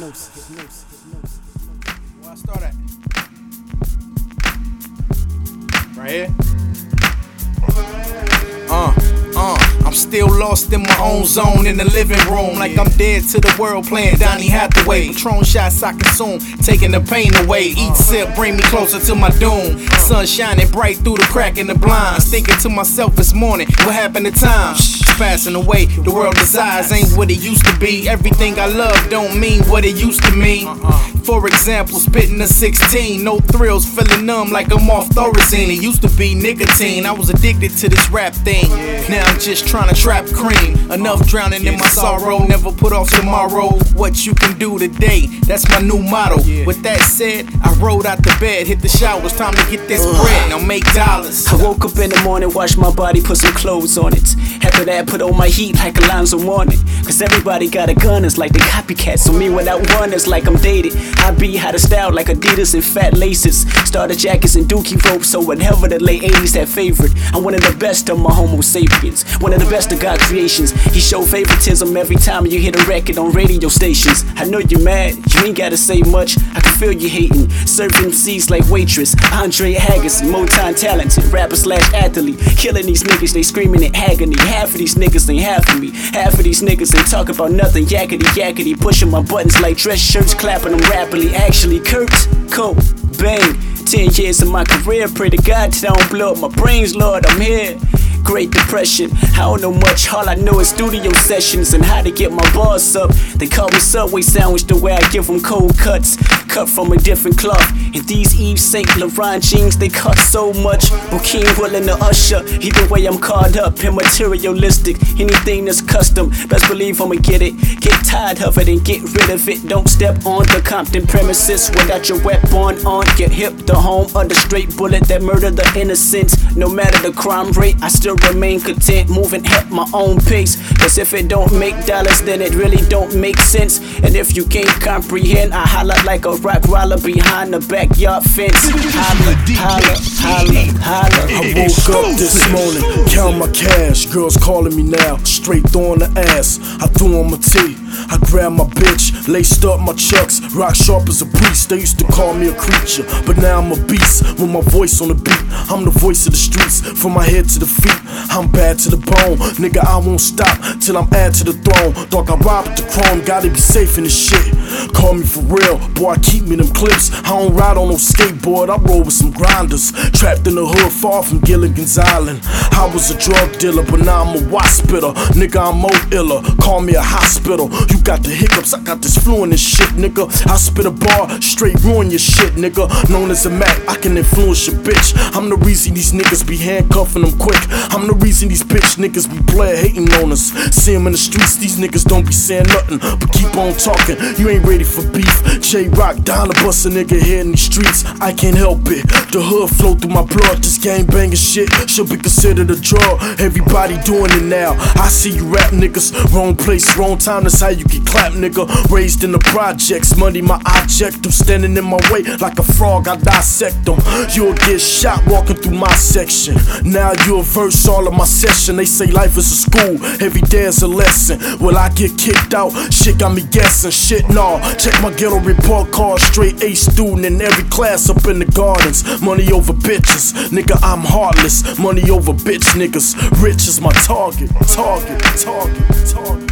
Where I start at? Right here. I'm still lost in my own zone in the living room, like I'm dead to the world playing Donny Hathaway. Patron shots I consume, taking the pain away. Each sip bring me closer to my doom. Sun shining bright through the crack in the blinds. Thinking to myself this morning, what happened to time? Passing away, the world desires ain't what it used to be. Everything I love don't mean what it used to mean. For example, spitting a 16, no thrills, feeling numb like I'm off Thorazine. It used to be nicotine, I was addicted to this rap thing. Now I'm just trying to trap cream. Enough drowning in my sorrow, never put off tomorrow. What you can do today, that's my new motto. With that said, I rolled out the bed, hit the shower, it's time to get this bread, now make dollars. I woke up in the morning, washed my body, put some clothes on it. After that, put on my heat like Alonzo Mourning. Cause everybody got a gun, it's like they copycats. So me without one, it's like I'm dated. I be out of style like Adidas and fat laces. Starter jackets and dookie ropes, so whatever the late 80s that favorite. I'm one of the best of my homo sapiens, one of the best of God creations. He show favoritism every time you hit a record on radio stations. I know you mad, you ain't gotta say much, I can feel you hating. Serving MCs like Waitress, Andre Agassi, Motown talented, rapper slash athlete. Killing these niggas, they screaming in agony. Half of these niggas ain't half of me, half of these niggas ain't talk about nothing. Yakety yakety, pushing my buttons like dress shirts, clapping them rapidly. Actually, Kurt Cobain. 10 years of my career, pray to God that I don't blow up my brains, Lord, I'm here. Great Depression, I don't know much, all I know is studio sessions and how to get my bars up. They call me Subway Sandwich the way I give them cold cuts, cut from a different cloth. And these Yves Saint Laurent jeans, they cut so much. Joaquin willing to usher, either way I'm caught up in materialistic. Anything that's custom, best believe I'ma get it. Get tired of it and get rid of it. Don't step on the Compton premises without your weapon on. Get hip to home of the straight bullet that murder the innocents. No matter the crime rate, I still remain content, moving at my own pace. Cause if it don't make dollars, then it really don't make sense. And if you can't comprehend, I holler like a rock roller behind the backyard fence. Holla, holla, holla, holla. I woke up this morning, count my cash. Girls calling me now, straight throwing the ass. I threw on my tee, I grabbed my bitch, laced up my chucks, rock sharp as a priest. They used to call me a creature, but now I'm a beast with my voice on the beat. I'm the voice of the streets, from my head to the feet. I'm bad to the bone, nigga, I won't stop till I'm add to the throne. Dog, I rob with the chrome, gotta be safe in this shit. Call me for real, boy, I keep me them clips. I don't ride on no skateboard, I roll with some grinders. Trapped in the hood, far from Gilligan's Island. I was a drug dealer, but now I'm a watch spitter. Nigga, I'm more iller, call me a hospital. You got the hiccups, I got this flu in this shit, nigga. I spit a bar, straight ruin your shit, nigga. Known as a Mac, I can influence your bitch. I'm the reason these niggas be handcuffing them quick. I'm the reason these bitch niggas be player hating on us. See them in the streets, these niggas don't be saying nothing, but keep on talking. You ain't ready for beef. J-Rock down to bust a nigga here in these streets. I can't help it, the hood flow through my blood. This gang banging shit should be considered a drug. Everybody doing it now. I see you rap niggas, wrong place, wrong time. That's how you get clapped, nigga. Raised in the projects, money my object. I'm standing in my way like a frog, I dissect them. You'll get shot walking through my section. Now you'll verse all of my session. They say life is a school, every day is a lesson. Will I get kicked out? Shit got me guessing. Shit, nah. Check my ghetto report card, straight A student in every class up in the gardens. Money over bitches, nigga, I'm heartless. Money over bitch niggas, rich is my target. Target, target, target.